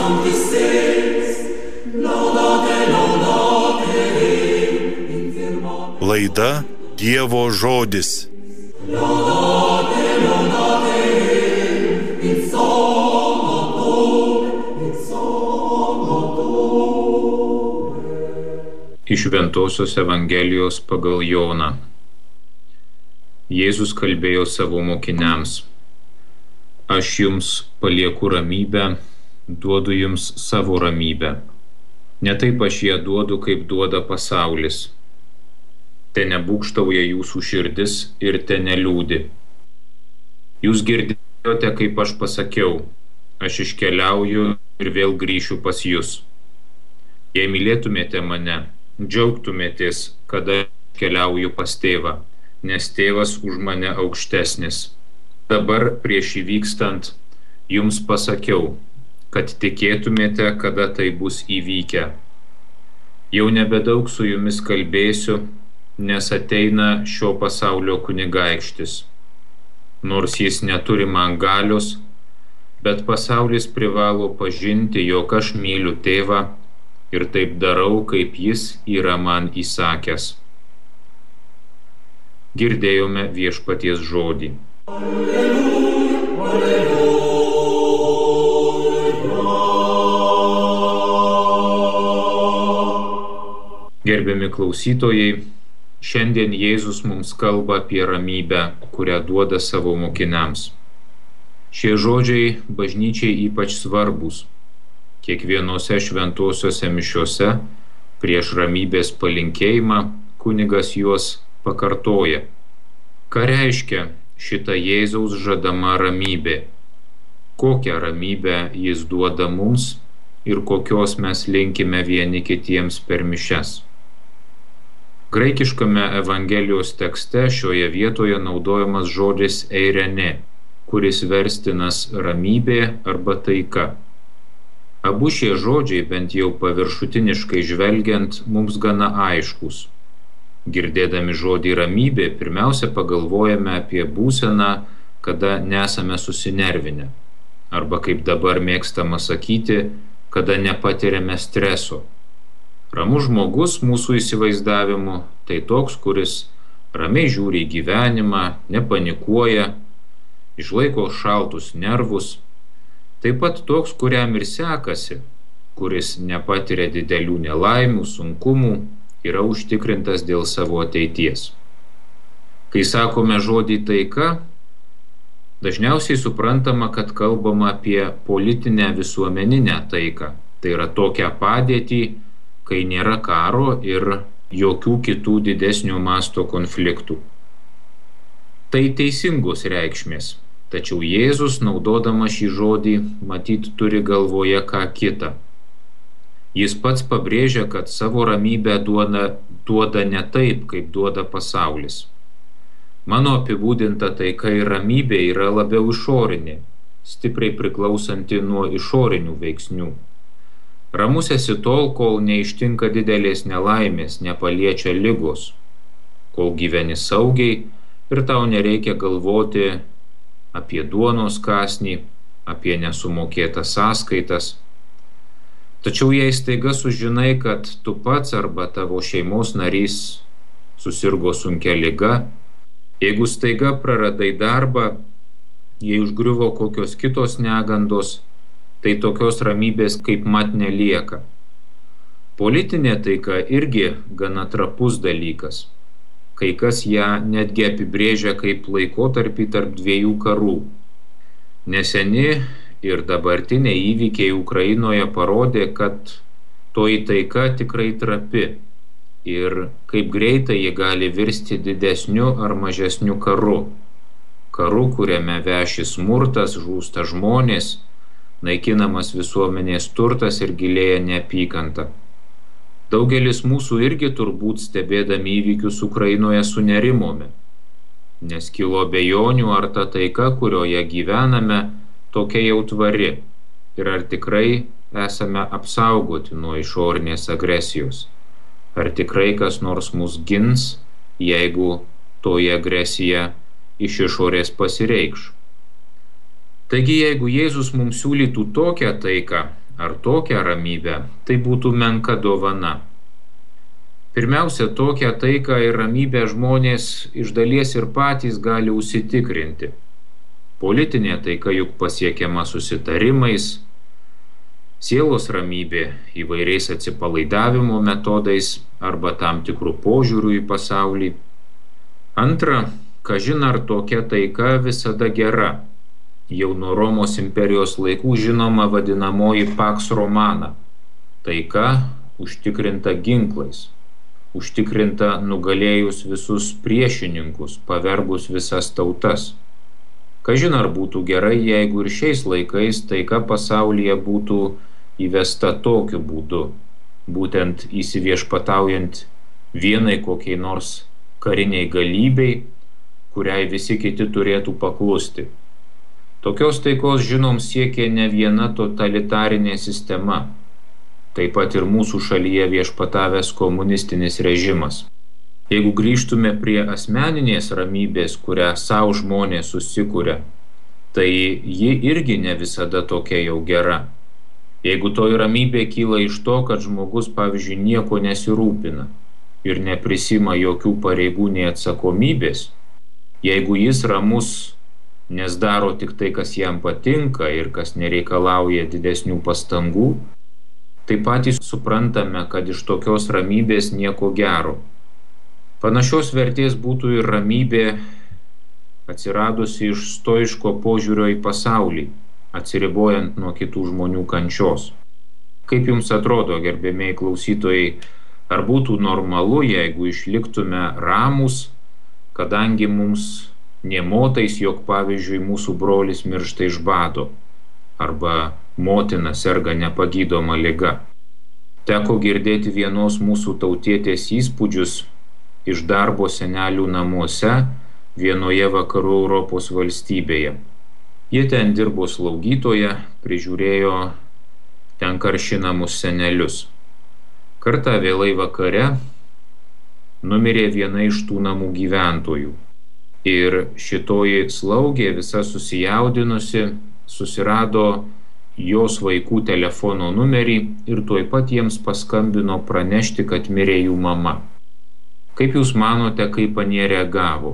Laida Dievo žodis. Iš Šventosios Evangelijos pagal Joną. Jėzus kalbėjo savo mokiniams: Aš jums palieku ramybę, duodu jums savo ramybę. Ne taip aš ją duodu, kaip duoda pasaulis. Te nebūgštauja jūsų širdis ir te neliūdi. Jūs girdėjote, kaip aš pasakiau: Aš iškeliauju ir vėl grįšiu pas jūs. Jei mylėtumėte mane, džiaugtumėtės, kada keliauju pas tėvą, nes tėvas už mane aukštesnis. Dabar prieš įvykstant jums pasakiau, kad tikėtumėte, kada tai bus įvykę. Jau nebedaug su jumis kalbėsiu, nes ateina šio pasaulio kunigaikštis. Nors jis neturi man galios, bet pasaulis privalo pažinti, jog aš myliu tėvą ir taip darau, kaip jis yra man įsakęs. Girdėjome Viešpaties žodį. Gerbiami klausytojai, šiandien Jėzus mums kalba apie ramybę, kurią duoda savo mokiniams. Šie žodžiai bažnyčiai ypač svarbūs. Kiekvienose šventosiose mišiose prieš ramybės palinkėjimą kunigas juos pakartoja. Ką reiškia šita Jėzaus žadama ramybė? Kokią ramybę jis duoda mums ir kokios mes linkime vieni kitiems per mišias? Graikiškame Evangelijos tekste šioje vietoje naudojamas žodis eirene, kuris verstinas ramybė arba taika. Abu šie žodžiai, bent jau paviršutiniškai žvelgiant, mums gana aiškus. Girdėdami žodį ramybė, pirmiausia pagalvojame apie būseną, kada nesame susinervinę. Arba, kaip dabar mėgstama sakyti, kada nepatiriame streso. Ramus žmogus mūsų įsivaizdavimu tai toks, kuris ramiai žiūri į gyvenimą, nepanikuoja, išlaiko šaltus nervus. Taip pat toks, kuriam ir sekasi, kuris nepatiria didelių nelaimių, sunkumų, yra užtikrintas dėl savo ateities. Kai sakome žodį taika, dažniausiai suprantama, kad kalbama apie politinę visuomeninę taiką. Tai yra tokią padėtį, kai nėra karo ir jokių kitų didesnio masto konfliktų. Tai teisingos reikšmės. Tačiau Jėzus, naudodamas šį žodį, matyt turi galvoje ką kita. Jis pats pabrėžia, kad savo ramybę duoda ne taip, kaip duoda pasaulis. Mano apibūdinta taika ir ramybė yra labiau išorinė, stipriai priklausanti nuo išorinių veiksnių. Ramus esi tol, kol neištinka didelės nelaimės, nepaliečia ligos, kol gyveni saugiai ir tau nereikia galvoti apie duonos kąsnį, apie nesumokėtas sąskaitas. Tačiau jei staiga sužinai, kad tu pats arba tavo šeimos narys susirgo sunkia liga, jeigu staiga praradai darbą, jei užgriuvo kokios kitos negandos, tai tokios ramybės kaip mat nelieka. Politinė taika irgi gana trapus dalykas. Kai kas ją netgi apibrėžia kaip laikotarpį tarp dviejų karų. Neseni ir dabartiniai įvykiai Ukrainoje parodė, kad toji taika tikrai trapi ir kaip greitai ji gali virsti didesniu ar mažesniu karu. Karu, kuriame veši smurtas, žūsta žmonės, naikinamas visuomenės turtas ir gilėja neapykanta. Daugelis mūsų irgi turbūt stebėdami įvykius Ukrainoje sunerimome, nes kilo abejonių, ar ta taika, kurioje gyvename, tokia jau tvari ir ar tikrai esame apsaugoti nuo išorinės agresijos. Ar tikrai kas nors mus gins, jeigu toji agresija iš išorės pasireikš. Taigi, jeigu Jėzus mums siūlytų tokią taiką, ar tokią ramybę, tai būtų menka dovana. Pirmiausia, tokią taiką ir ramybę žmonės iš dalies ir patys gali užsitikrinti. Politinė taika juk pasiekiama susitarimais, sielos ramybė įvairiais atsipalaidavimo metodais arba tam tikrų požiūrių į pasaulį. Antra, kažin ar tokia taika visada gera. Jau nuo Romos imperijos laikų žinoma vadinamoji Pax Romana. Taika užtikrinta ginklais, užtikrinta nugalėjus visus priešininkus, pavergus visas tautas. Kažin ar būtų gerai, jeigu ir šiais laikais taika pasaulyje būtų įvesta tokiu būdu, būtent įsiviešpataujant vienai kokiai nors kariniai galybei, kuriai visi kiti turėtų paklusti. Tokios taikos žinom siekia ne viena totalitarinė sistema, taip pat ir mūsų šalyje viešpatavęs komunistinis režimas. Jeigu grįžtume prie asmeninės ramybės, kurią savo žmonės susikuria, tai ji irgi ne visada tokia jau gera. Jeigu toji ramybė kyla iš to, kad žmogus, pavyzdžiui, nieko nesirūpina ir neprisima jokių pareigų nei atsakomybės, jeigu jis ramus, nes daro tik tai, kas jam patinka ir kas nereikalauja didesnių pastangų, tai patys suprantame, kad iš tokios ramybės nieko gero. Panašios vertės būtų ir ramybė atsiradusi iš stoiško požiūrio į pasaulį, atsiribojant nuo kitų žmonių kančios. Kaip jums atrodo, gerbiamieji klausytojai, ar būtų normalu, jeigu išliktume ramūs, kadangi mums nė motais, jog pavyzdžiui mūsų brolis miršta iš bado arba motina serga nepagydoma liga. Teko girdėti vienos mūsų tautietės įspūdžius iš darbo senelių namuose vienoje vakarų Europos valstybėje. Jie ten dirbo slaugytoja, prižiūrėjo ten karšinamus senelius. Kartą vėlai vakare numirė viena iš tų namų gyventojų. Ir šitoji slaugė visa susijaudinusi, susirado jos vaikų telefono numerį ir tuoj pat jiems paskambino pranešti, kad mirė jų mama. Kaip jūs manote, kaip anie reagavo?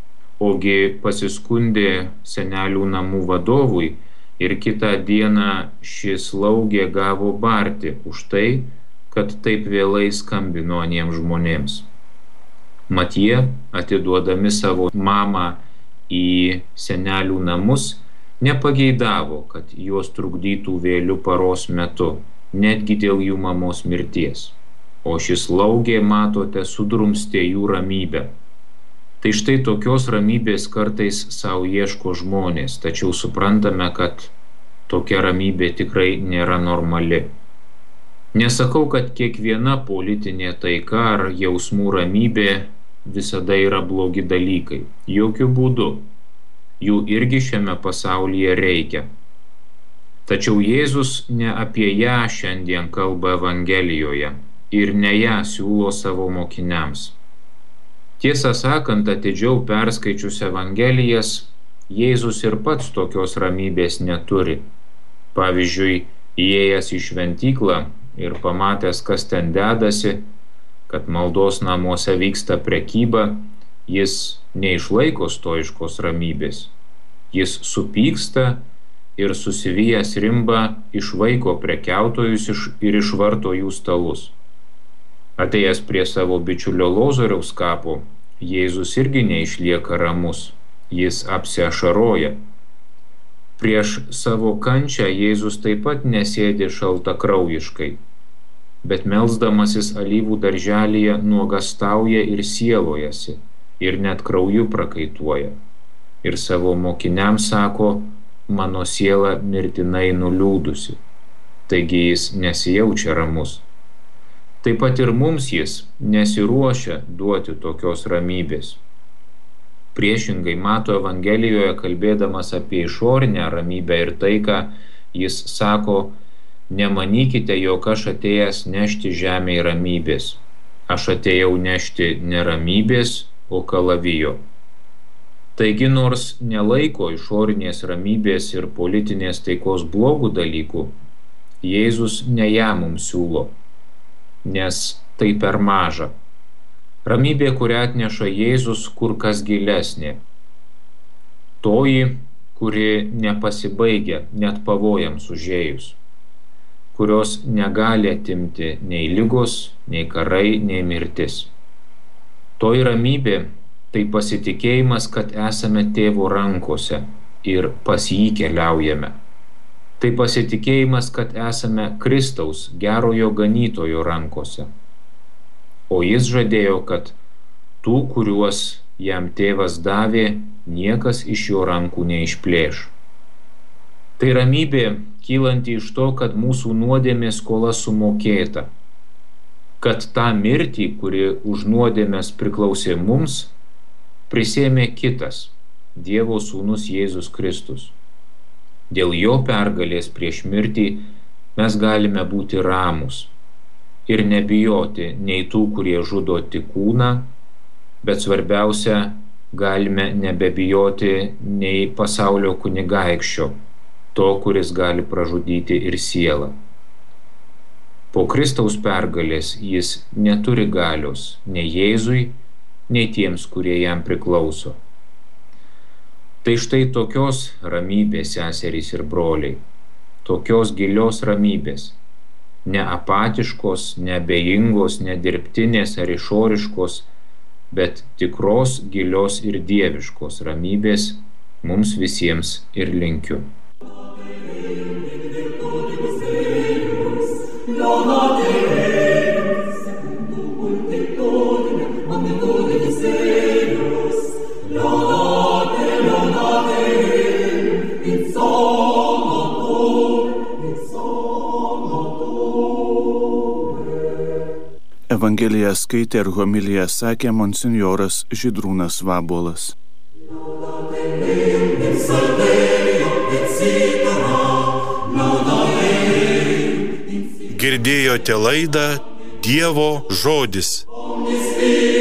Ogi pasiskundė senelių namų vadovui ir kitą dieną ši slaugė gavo barti už tai, kad taip vėlai skambino aniems žmonėms. Mat jie, atiduodami savo mamą į senelių namus, nepageidavo, kad juos trukdytų vėliu paros metu, netgi dėl jų mamos mirties. O ši slaugė, matote, sudrumstė jų ramybę. Tai štai tokios ramybės kartais savo ieško žmonės, tačiau suprantame, kad tokia ramybė tikrai nėra normali. Nesakau, kad kiekviena politinė taika ar jausmų ramybė visada yra blogi dalykai. Jokių būdų. Jų irgi šiame pasaulyje reikia. Tačiau Jėzus ne apie ją šiandien kalba Evangelijoje ir ne ją siūlo savo mokiniams. Tiesą sakant, atidžiau perskaičius Evangelijas, Jėzus ir pats tokios ramybės neturi. Pavyzdžiui, įėjęs į šventyklą ir pamatęs, kas ten dedasi, kad maldos namuose vyksta prekyba, jis neišlaiko stoiškos ramybės. Jis supyksta ir susivijęs rimba išvaiko prekiautojus ir išvarto jų stalus. Atėjęs prie savo bičiulio Lozoriaus kapo, Jėzus irgi neišlieka ramus, jis apsiašaroja. Prieš savo kančią Jėzus taip pat nesėdi šaltakraujiškai, bet melsdamasis alyvų darželyje nuogastauja ir sielojasi, ir net krauju prakaituoja. Ir savo mokiniams sako, mano siela mirtinai nuliūdusi. Taigi jis nesijaučia ramus. Taip pat ir mums jis nesiruošia duoti tokios ramybės. Priešingai Mato Evangelijoje, kalbėdamas apie išorinę ramybę ir taiką, jis sako, nemanykite, jog aš atėjęs nešti žemėje ramybės. Aš atėjau nešti ne ramybės, o kalavijo. Taigi, nors nelaiko išorinės ramybės ir politinės taikos blogų dalykų, Jėzus ne ją mums siūlo, nes tai per maža. Ramybė, kurią atneša Jėzus, kur kas gilesnė. Toji, kuri nepasibaigia net pavojams užėjus, kurios negali atimti nei ligos, nei karai, nei mirtis. Toji ramybė tai pasitikėjimas, kad esame Tėvo rankose ir pas jį keliaujame. Tai pasitikėjimas, kad esame Kristaus, gerojo ganytojo rankose. O jis žadėjo, kad tų, kuriuos jam Tėvas davė, niekas iš jo rankų neišplėš. Tai ramybė kylanti iš to, kad mūsų nuodėmės skola sumokėta, kad tą mirtį, kuri už nuodėmės priklausė mums, prisėmė kitas, Dievo sūnus Jėzus Kristus. Dėl jo pergalės prieš mirtį mes galime būti ramūs ir nebijoti nei tų, kurie žudo tik kūną, bet svarbiausia, galime nebebijoti nei pasaulio kunigaikščio, to, kuris gali pražudyti ir sielą. Po Kristaus pergalės jis neturi galios nei Jėzui, nei tiems, kurie jam priklauso. Tai štai tokios ramybės, seserys ir broliai, tokios gilios ramybės, ne apatiškos, ne abejingos, ne dirbtinės ar išoriškos, bet tikros, gilios ir dieviškos ramybės mums visiems ir linkiu. Evangeliją skaitė ir homiliją sakė monsinjoras Žydrūnas Vabuolas. Girdėjote laidą Dievo žodis.